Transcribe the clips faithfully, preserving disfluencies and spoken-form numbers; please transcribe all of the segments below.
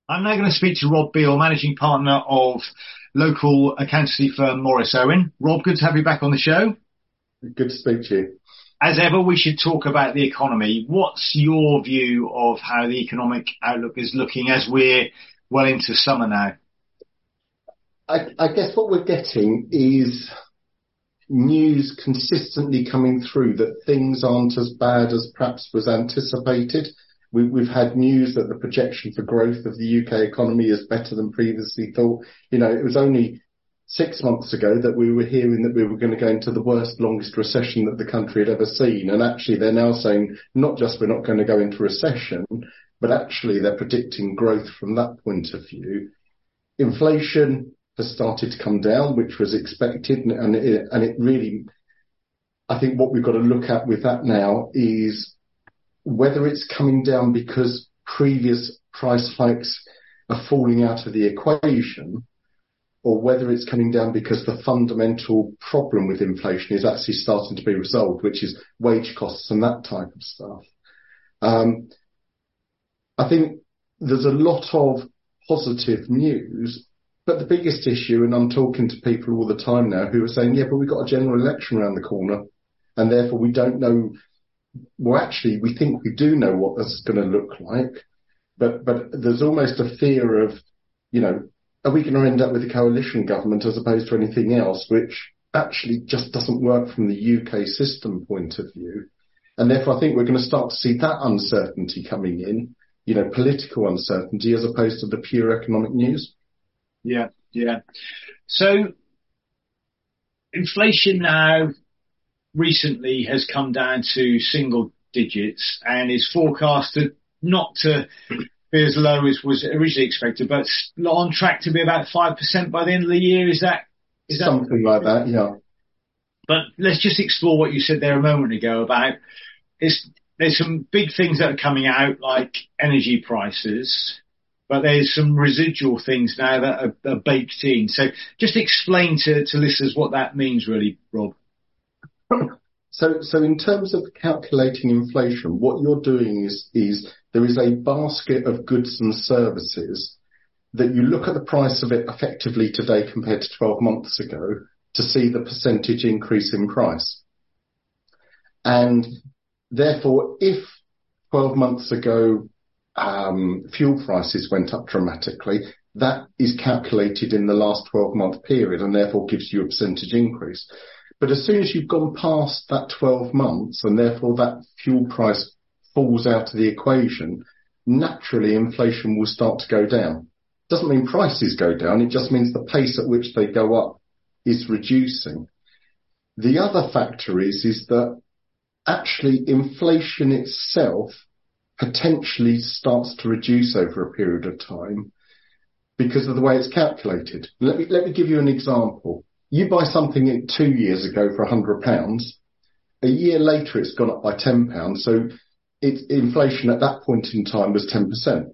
I'm now going to speak to Rob Beale, managing partner of local accountancy firm Morris Owen. Rob, good to have you back on the show. Good to speak to you. As ever, we should talk about the economy. What's your view of how the economic outlook is looking as we're well into summer now? I, I guess what we're getting is news consistently coming through that things aren't as bad as perhaps was anticipated. We, we've had news that the projection for growth of the U K economy is better than previously thought. You know, it was only six months ago that we were hearing that we were going to go into the worst, longest recession that the country had ever seen. And actually, they're now saying not just we're not going to go into recession, but actually they're predicting growth from that point of view. Inflation has started to come down, which was expected. And it, and it really, I think what we've got to look at with that now is whether it's coming down because previous price hikes are falling out of the equation, or whether it's coming down because the fundamental problem with inflation is actually starting to be resolved, which is wage costs and that type of stuff. Um, I think there's a lot of positive news, but the biggest issue, and I'm talking to people all the time now who are saying, yeah, but we've got a general election around the corner, and therefore we don't know. Well, actually, we think we do know what this is going to look like, but but there's almost a fear of, you know, are we going to end up with a coalition government as opposed to anything else, which actually just doesn't work from the U K system point of view. And therefore, I think we're going to start to see that uncertainty coming in, you know, political uncertainty as opposed to the pure economic news. Yeah, yeah. So inflation now recently has come down to single digits and is forecasted not to be as low as was originally expected, but on track to be about five percent by the end of the year. Is that is that something like that? Yeah. But let's just explore what you said there a moment ago about it's, there's some big things that are coming out like energy prices, but there's some residual things now that are, are baked in. So just explain to, to listeners what that means really, Rob. So, so in terms of calculating inflation, what you're doing is, is there is a basket of goods and services that you look at the price of it effectively today compared to twelve months ago to see the percentage increase in price. And therefore, if twelve months ago, um, fuel prices went up dramatically, that is calculated in the last twelve month period and therefore gives you a percentage increase. But as soon as you've gone past that twelve months and therefore that fuel price falls out of the equation, naturally inflation will start to go down. Doesn't mean prices go down, it just means the pace at which they go up is reducing. The other factor is, is that actually inflation itself potentially starts to reduce over a period of time because of the way it's calculated. Let me, let me give you an example. You buy something two years ago for one hundred pounds. A year later, it's gone up by ten pounds. So it, inflation at that point in time was ten percent.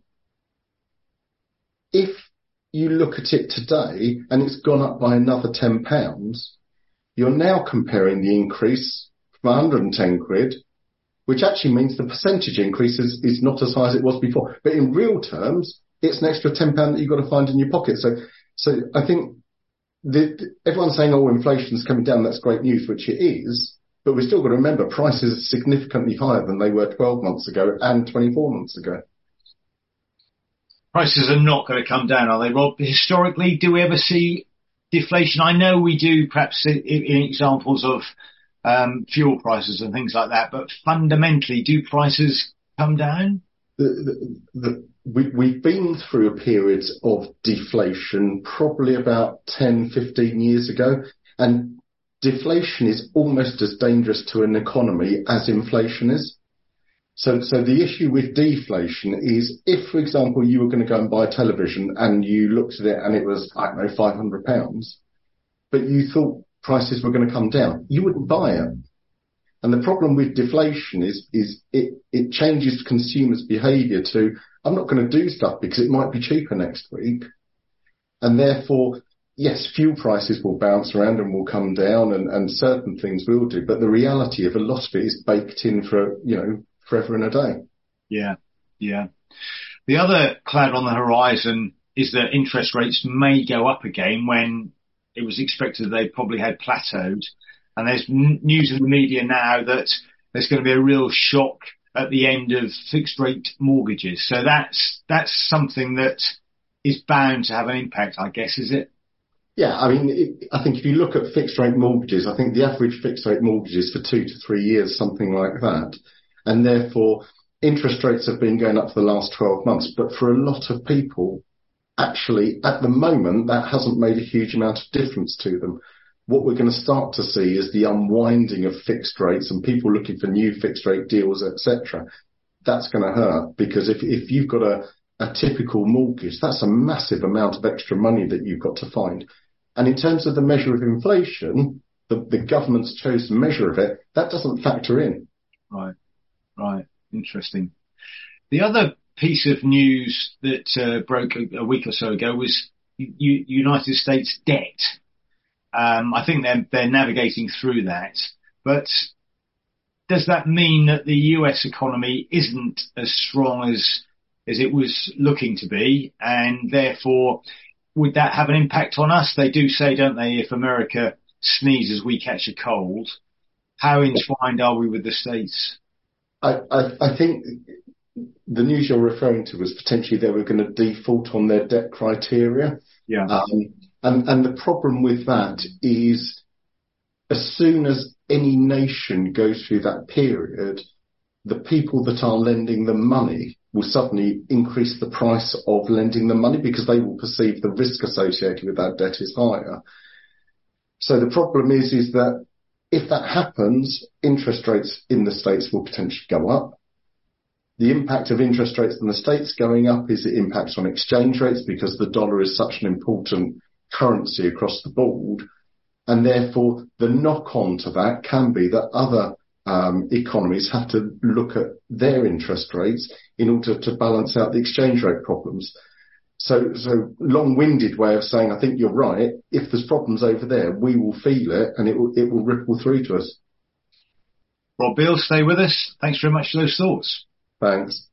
If you look at it today and it's gone up by another ten pounds, you're now comparing the increase from one hundred ten quid, which actually means the percentage increase is, is not as high as it was before. But in real terms, it's an extra ten pounds that you've got to find in your pocket. So, so I think The, the, everyone's saying, oh, inflation's coming down, that's great news, which it is, but we've still got to remember prices are significantly higher than they were twelve months ago and twenty-four months ago. Prices are not going to come down, are they, Rob? Historically, do we ever see deflation? I know we do perhaps in, in examples of um, fuel prices and things like that, but fundamentally, do prices come down? The, the, the, we, we've been through a period of deflation probably about ten, fifteen years ago, and deflation is almost as dangerous to an economy as inflation is. So, so the issue with deflation is if, for example, you were going to go and buy a television and you looked at it and it was, I don't know, five hundred pounds, but you thought prices were going to come down, you wouldn't buy it. And the problem with deflation is, is it, it changes consumers' behaviour to, I'm not going to do stuff because it might be cheaper next week. And therefore, yes, fuel prices will bounce around and will come down and, and certain things will do. But the reality of a lot of it is baked in for, you know, forever and a day. Yeah, yeah. The other cloud on the horizon is that interest rates may go up again when it was expected they probably had plateaued. And there's n- news in the media now that there's going to be a real shock at the end of fixed rate mortgages. So that's, that's something that is bound to have an impact, I guess, is it? Yeah, I mean, it, I think if you look at fixed rate mortgages, I think the average fixed rate mortgage is for two to three years, something like that. And therefore, interest rates have been going up for the last twelve months. But for a lot of people, actually, at the moment, that hasn't made a huge amount of difference to them. What we're going to start to see is the unwinding of fixed rates and people looking for new fixed rate deals, et cetera. That's going to hurt, because if, if you've got a, a typical mortgage, that's a massive amount of extra money that you've got to find. And in terms of the measure of inflation, the, the government's chosen measure of it, that doesn't factor in. Right, right. Interesting. The other piece of news that uh, broke a, a week or so ago was U- United States debt. Um, I think they're, they're navigating through that. But does that mean that the U S economy isn't as strong as as it was looking to be, and therefore would that have an impact on us? They do say, don't they, if America sneezes, we catch a cold. How entwined are we with the States? I, I, I think the news you're referring to was potentially they were going to default on their debt criteria. Yeah. Um, and, and the problem with that is, as soon as any nation goes through that period, the people that are lending them money will suddenly increase the price of lending them money, because they will perceive the risk associated with that debt is higher. So the problem is, is that if that happens, interest rates in the States will potentially go up. The impact of interest rates in the States going up is it impacts on exchange rates, because the dollar is such an important currency across the board. And therefore, the knock-on to that can be that other um, economies have to look at their interest rates in order to balance out the exchange rate problems. So, so long-winded way of saying, I think you're right. If there's problems over there, we will feel it, and it will, it will ripple through to us. Rob Beale, stay with us. Thanks very much for those thoughts. Thanks.